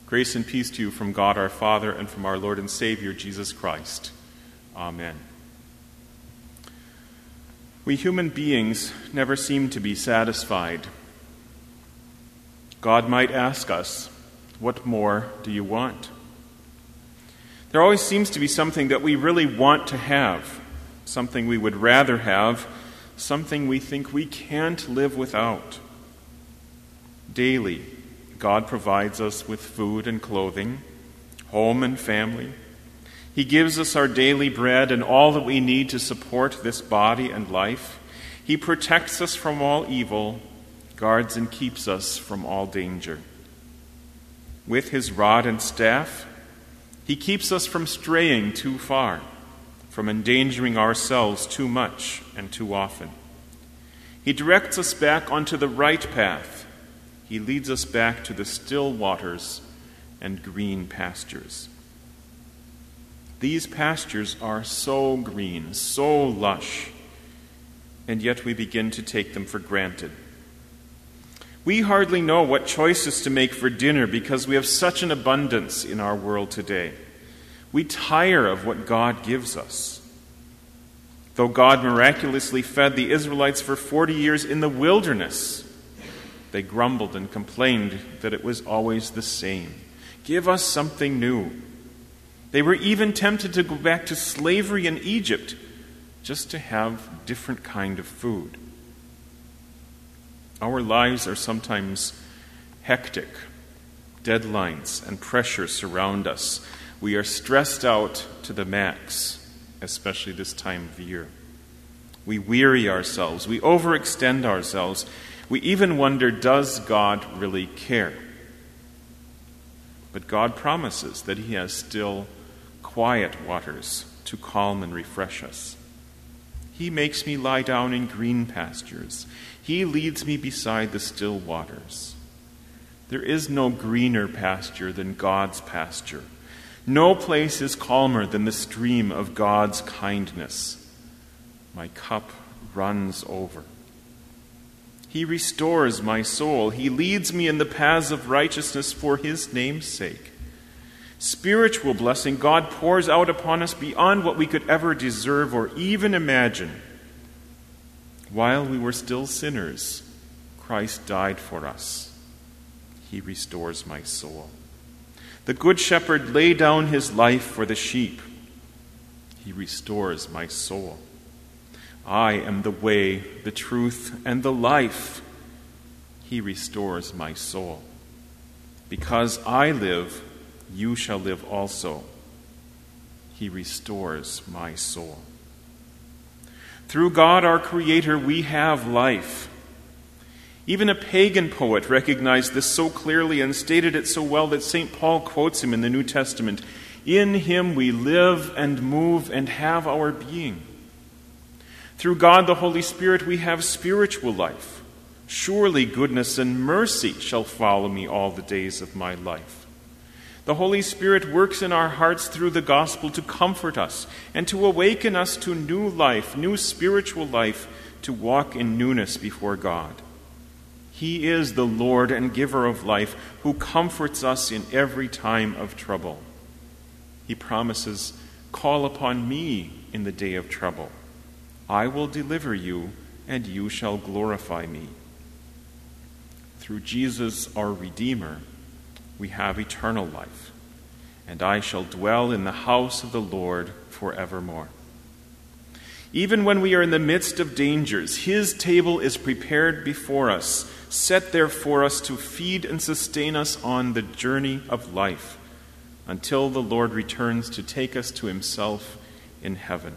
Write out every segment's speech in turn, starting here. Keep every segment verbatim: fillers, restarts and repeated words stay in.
Grace and peace to you from God our Father and from our Lord and Savior, Jesus Christ. Amen. We human beings never seem to be satisfied. God might ask us, "What more do you want?" There always seems to be something that we really want to have, something we would rather have, something we think we can't live without. Daily, God provides us with food and clothing, home and family. He gives us our daily bread and all that we need to support this body and life. He protects us from all evil, guards and keeps us from all danger. With his rod and staff, he keeps us from straying too far, from endangering ourselves too much and too often. He directs us back onto the right path. He leads us back to the still waters and green pastures. These pastures are so green, so lush, and yet we begin to take them for granted. We hardly know what choices to make for dinner because we have such an abundance in our world today. We tire of what God gives us. Though God miraculously fed the Israelites for forty years in the wilderness, they grumbled and complained that it was always the same. Give us something new. They were even tempted to go back to slavery in Egypt just to have a different kind of food. Our lives are sometimes hectic. Deadlines and pressure surround us. We are stressed out to the max, especially this time of year. We weary ourselves. We overextend ourselves. We even wonder, does God really care? But God promises that he has still quiet waters to calm and refresh us. He makes me lie down in green pastures. He leads me beside the still waters. There is no greener pasture than God's pasture. No place is calmer than the stream of God's kindness. My cup runs over. He restores my soul. He leads me in the paths of righteousness for his name's sake. Spiritual blessing God pours out upon us beyond what we could ever deserve or even imagine. While we were still sinners, Christ died for us. He restores my soul. The Good Shepherd laid down his life for the sheep. He restores my soul. I am the way, the truth, and the life. He restores my soul. Because I live, you shall live also. He restores my soul. Through God our Creator, we have life. Even a pagan poet recognized this so clearly and stated it so well that Saint Paul quotes him in the New Testament. In him we live and move and have our being. Through God the Holy Spirit we have spiritual life. Surely goodness and mercy shall follow me all the days of my life. The Holy Spirit works in our hearts through the gospel to comfort us and to awaken us to new life, new spiritual life, to walk in newness before God. He is the Lord and giver of life who comforts us in every time of trouble. He promises, "Call upon me in the day of trouble. I will deliver you, and you shall glorify me." Through Jesus, our Redeemer, we have eternal life, and I shall dwell in the house of the Lord forevermore. Even when we are in the midst of dangers, his table is prepared before us, set there for us to feed and sustain us on the journey of life, until the Lord returns to take us to himself in heaven.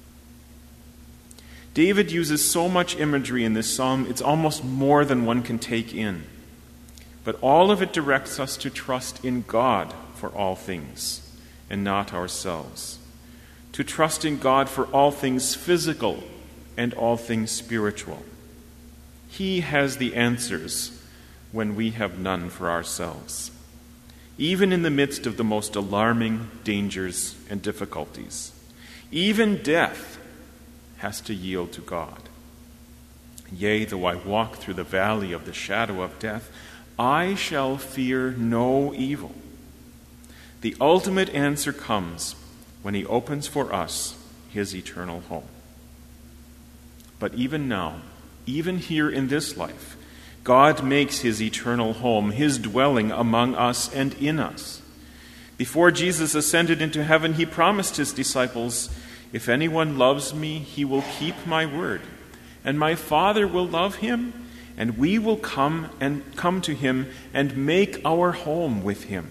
David uses so much imagery in this psalm, it's almost more than one can take in. But all of it directs us to trust in God for all things, and not ourselves. To trust in God for all things physical and all things spiritual. He has the answers when we have none for ourselves, even in the midst of the most alarming dangers and difficulties. Even death has to yield to God. Yea, though I walk through the valley of the shadow of death, I shall fear no evil, The ultimate answer comes when he opens for us his eternal home. But even now, even here in this life, God makes his eternal home, his dwelling among us and in us. Before Jesus ascended into heaven, he promised his disciples, "If anyone loves me, he will keep my word, and my Father will love him, and we will come and come to him and make our home with him."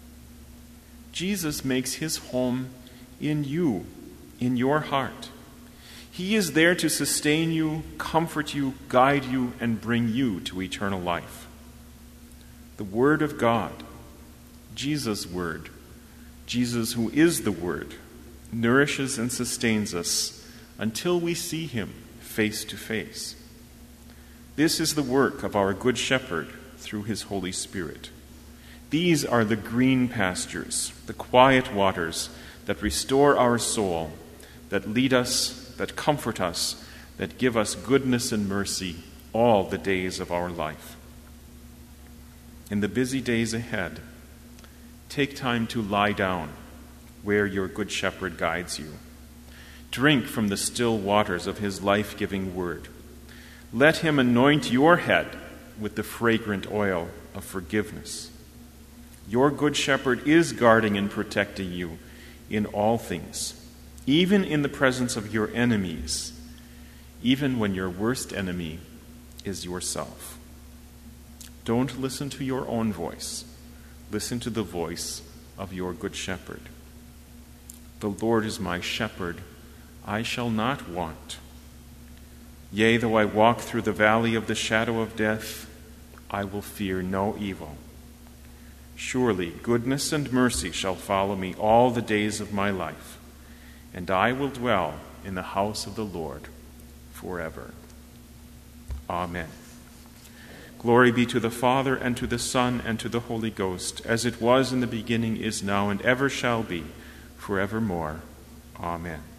Jesus makes his home in you, in your heart. He is there to sustain you, comfort you, guide you, and bring you to eternal life. The Word of God, Jesus' Word, Jesus who is the Word, nourishes and sustains us until we see him face to face. This is the work of our Good Shepherd through his Holy Spirit. These are the green pastures, the quiet waters that restore our soul, that lead us, that comfort us, that give us goodness and mercy all the days of our life. In the busy days ahead, take time to lie down where your Good Shepherd guides you. Drink from the still waters of his life-giving word. Let him anoint your head with the fragrant oil of forgiveness. Your Good Shepherd is guarding and protecting you in all things, even in the presence of your enemies, even when your worst enemy is yourself. Don't listen to your own voice. Listen to the voice of your Good Shepherd. The Lord is my shepherd, I shall not want. Yea, though I walk through the valley of the shadow of death, I will fear no evil. Surely goodness and mercy shall follow me all the days of my life, and I will dwell in the house of the Lord forever. Amen. Glory be to the Father, and to the Son, and to the Holy Ghost, as it was in the beginning, is now, and ever shall be, forevermore. Amen.